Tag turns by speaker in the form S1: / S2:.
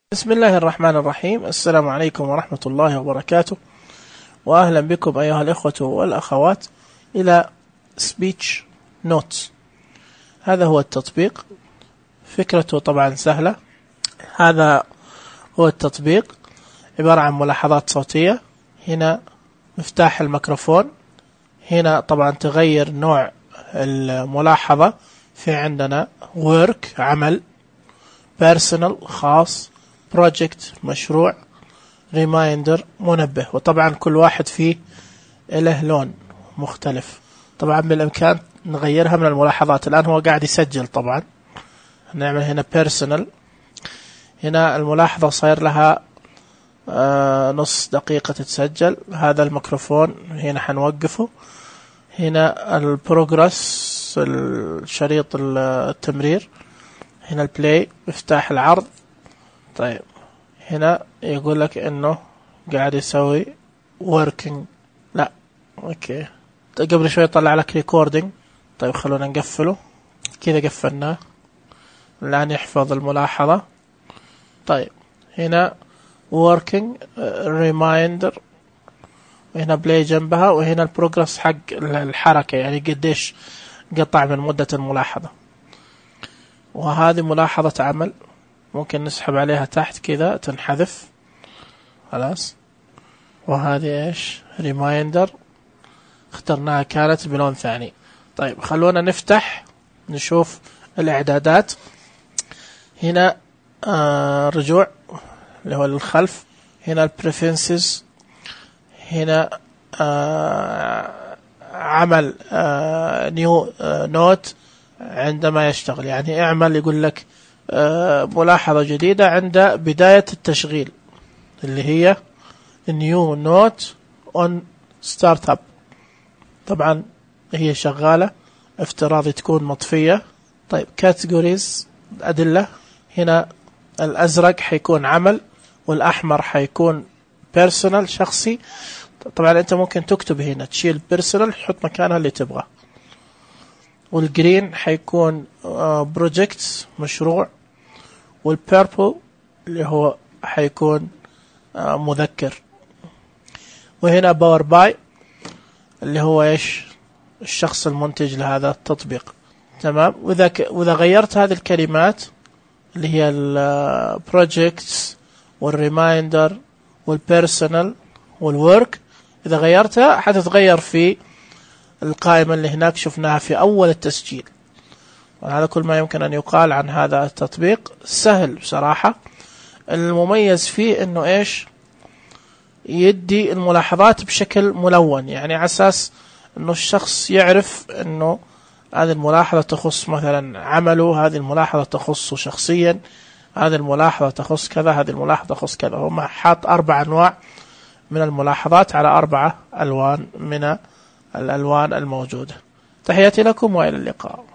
S1: بسم الله الرحمن الرحيم. السلام عليكم ورحمة الله وبركاته، وأهلا بكم أيها الإخوة والأخوات إلى Speech Notes. هذا هو التطبيق، فكرته طبعا سهلة. هذا هو التطبيق، عبارة عن ملاحظات صوتية. هنا مفتاح الميكروفون، هنا طبعا تغير نوع الملاحظة. في عندنا work عمل، personal خاص، project مشروع، reminder منبه. وطبعا كل واحد فيه له لون مختلف. طبعا بالإمكان نغيرها من الملاحظات. الآن هو قاعد يسجل، طبعا نعمل هنا personal. هنا الملاحظة صاير لها نص دقيقة تتسجل. هذا الميكروفون هنا حنوقفه. هنا البروجرس، الشريط التمرير. هنا البلاي، مفتاح العرض. طيب هنا يقول لك انه قاعد يسوي working. لا اوكي، قبل شوي طلع لك ريكوردينج. طيب خلونا نقفله كذا، قفلناه. الآن يحفظ الملاحظة. طيب هنا working reminder، وهنا بلاي جنبها، وهنا البروجرس حق الحركة، يعني قديش قطع من مدة الملاحظة. وهذه ملاحظة عمل، ممكن نسحب عليها تحت كذا تنحذف خلاص. وهذه ايش؟ ريمايندر، اخترناها كانت بلون ثاني. طيب خلونا نفتح نشوف الإعدادات. هنا رجوع اللي هو للخلف. هنا البريفرنسز. هنا عمل نيو نوت عندما يشتغل، يعني اعمل، يقول لك ملاحظة جديدة عند بداية التشغيل اللي هي new note on startup. طبعا هي شغالة، افتراضي تكون مطفية. طيب categories، أدلة. هنا الأزرق حيكون عمل، والأحمر حيكون personal شخصي. طبعا أنت ممكن تكتب هنا، تشيل personal تحط مكانها اللي تبغى. والجرين حيكون projects مشروع. والبيربل اللي هو حيكون مذكر. وهنا باور باي اللي هو ايش؟ الشخص المنتج لهذا التطبيق. تمام. وإذا غيرت هذه الكلمات اللي هي البروجكتس والريمايندر والبيرسونال والورك، إذا غيرتها حتتغير في القائمة اللي هناك شفناها في أول التسجيل. وهذا كل ما يمكن أن يقال عن هذا التطبيق. سهل بصراحة. المميز فيه إنه إيش؟ يدي الملاحظات بشكل ملون، يعني على أساس إنه الشخص يعرف إنه هذه الملاحظة تخص مثلا عمله، هذه الملاحظة تخصه شخصيا، هذه الملاحظة تخص كذا، هذه الملاحظة تخص كذا. هم حاط 4 أنواع من الملاحظات على 4 ألوان من الألوان الموجودة. تحياتي لكم وإلى اللقاء.